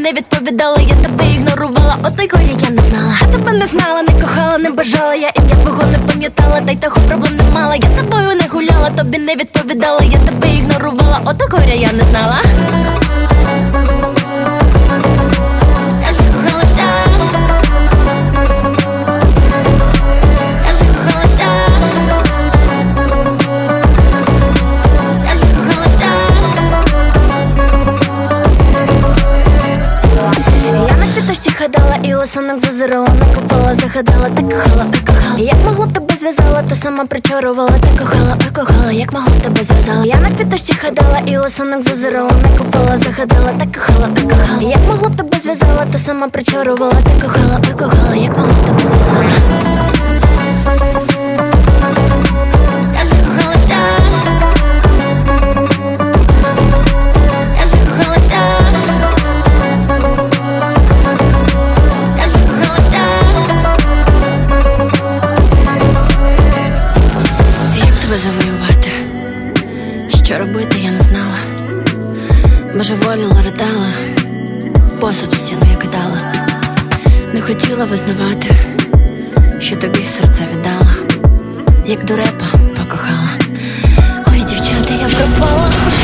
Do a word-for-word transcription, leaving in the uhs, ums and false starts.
не відповідала, я тебе ігнорувала, отой горі я не знала. Я тебе не знала, не кохала, не бажала, я ім'я твого не пам'ятала, та й того проблем не мала. Я з тобою не гуляла, тобі не відповідала, я тебе ігнорувала, отой горя я не знала. Я закохалася. Я закохалася. Я закохалася. Я на квіточці ходила і у сонок зазирала, накопала, загадала, та кохала, ой кохала. Як могла б тебе зв'язала, та сама причарувала, та кохала, ой кохала, як могла б тебе зв'язала. Я на квіточці ходила і у сонок зазирала, накопала, загадала, та кохала, ой кохала. Як могла б тебе зв'язала, та сама причарувала, та кохала, ой кохала, як могла б тебе зв'язала. Я закохалася. Я закохалася. Я закохалася. Як тебе завоювати? Що робити, я не знала. Божеволіла, ридала, посуд у стіну я кидала. Не хотіла визнавати, що тобі серце віддала. Як дурепа покохала. Ой, дівчата, я пропала.